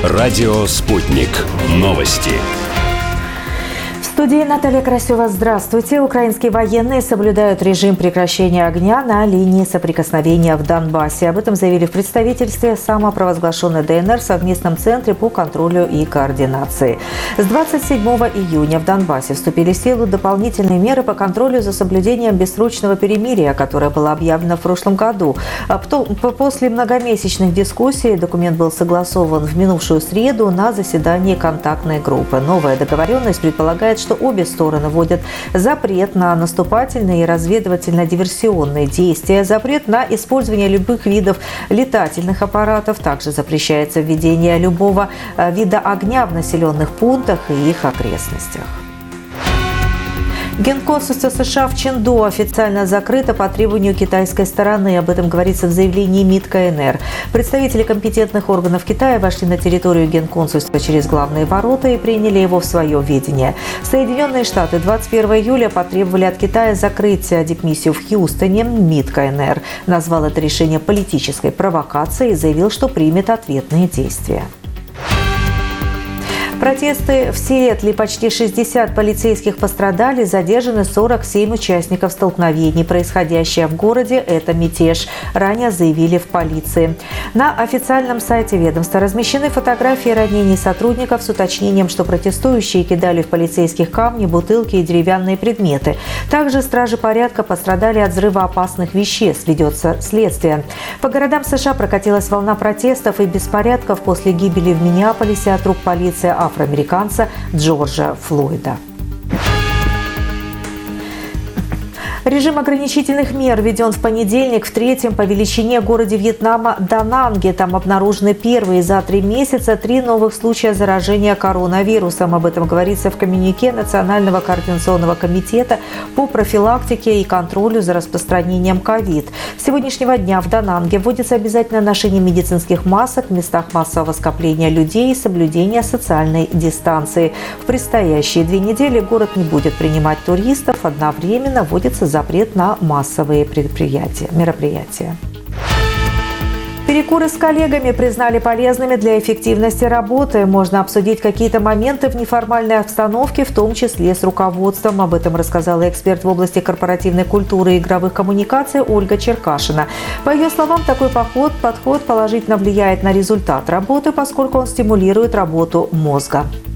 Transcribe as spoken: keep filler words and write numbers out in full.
Радио «Спутник». Новости. В студии Наталья Красева. Здравствуйте. Украинские военные соблюдают режим прекращения огня на линии соприкосновения в Донбассе. Об этом заявили в представительстве самопровозглашенной ДНР в совместном центре по контролю и координации. С двадцать седьмого июня в Донбассе вступили в силу дополнительные меры по контролю за соблюдением бессрочного перемирия, которое было объявлено в прошлом году. После многомесячных дискуссий документ был согласован в минувшую среду на заседании контактной группы. Новая договоренность предполагает, что обе стороны вводят запрет на наступательные и разведывательно-диверсионные действия, запрет на использование любых видов летательных аппаратов, также запрещается введение любого вида огня в населенных пунктах и их окрестностях. Генконсульство США в Чэнду официально закрыто по требованию китайской стороны. Об этом говорится в заявлении МИД КНР. Представители компетентных органов Китая вошли на территорию генконсульства через главные ворота и приняли его в свое ведение. Соединенные Штаты двадцать первого июля потребовали от Китая закрыть дипмиссию в Хьюстоне. МИД КНР назвал это решение политической провокацией и заявил, что примет ответные действия. Протесты в Сиэтле. Почти шестьдесят полицейских пострадали, задержаны сорок семь участников столкновений. Происходящее в городе – это мятеж, ранее заявили в полиции. На официальном сайте ведомства размещены фотографии ранений сотрудников с уточнением, что протестующие кидали в полицейских камни, бутылки и деревянные предметы. Также стражи порядка пострадали от взрывоопасных веществ. Ведется следствие. По городам США прокатилась волна протестов и беспорядков после гибели в Миннеаполисе от рук полиции афроамериканца Джорджа Флойда. Режим ограничительных мер введен в понедельник в третьем по величине городе Вьетнама Дананге. Там обнаружены первые за три месяца три новых случая заражения коронавирусом. Об этом говорится в коммюнике Национального координационного комитета по профилактике и контролю за распространением ковид. С сегодняшнего дня в Дананге вводится обязательное ношение медицинских масок в местах массового скопления людей и соблюдение социальной дистанции. В предстоящие две недели город не будет принимать туристов. Одновременно вводится запрет на массовые предприятия, мероприятия. Перекуры с коллегами признали полезными для эффективности работы. Можно обсудить какие-то моменты в неформальной обстановке, в том числе с руководством. Об этом рассказала эксперт в области корпоративной культуры и игровых коммуникаций Ольга Черкашина. По ее словам, такой подход, подход положительно влияет на результат работы, поскольку он стимулирует работу мозга.